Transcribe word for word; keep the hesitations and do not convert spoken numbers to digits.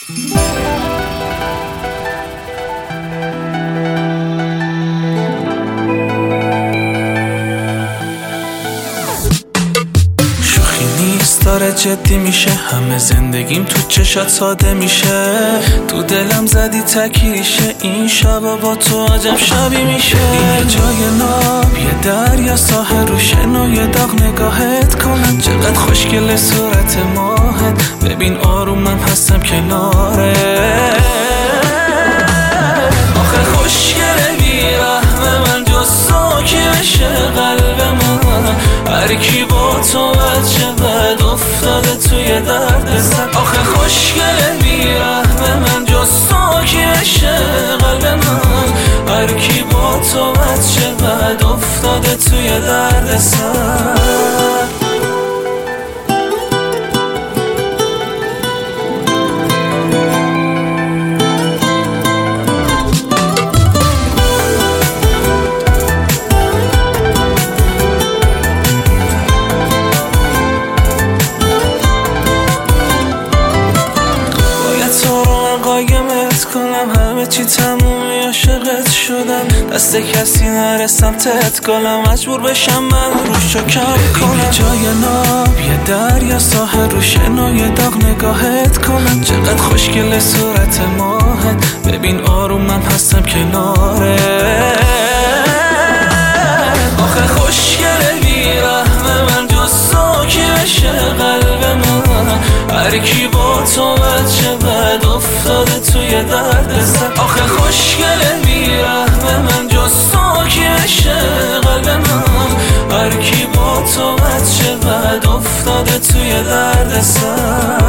داره جدی میشه، همه زندگیم تو چشات ساده میشه. تو دلم زدی تکیریشه، این شبا با تو عجب شبی میشه. یه جای ناب، یه دریا، ساحل رو شن و یه داغ نگاهت کنم. چقدر خوشگل صورت ماهت، ببین آرومم هستم کناره. آخه خوشگله بیرحمه من جز ساکی بشه قلب من. هر کی با تو بد شود افتاده توی درد سر. آخه خوشگله بیرحمه من جز ساکی بشه قلب من. هر کی با تو بد شود افتاده توی درد سر. قایمت کنم همه چی تمومی، عاشقت شدم دست کسی نرسم تت گلم، مجبور بشم من روش رو کم کنم. یه جای ناب، یه دریا، ساحل رو شن و یه داغ نگاهت کنم. چقدر خوشگل صورت ماهت، ببین آرومم هستم کناره. آخه خوشگله بیرحمه من جز ساکی بشه قلب من. هر کی با تو بد شود افتاده توی درد سر. آخه خوشگله بیرحمه من جز ساکی بشه قلب من. هر کی با تو بد شود افتاده توی درد سر.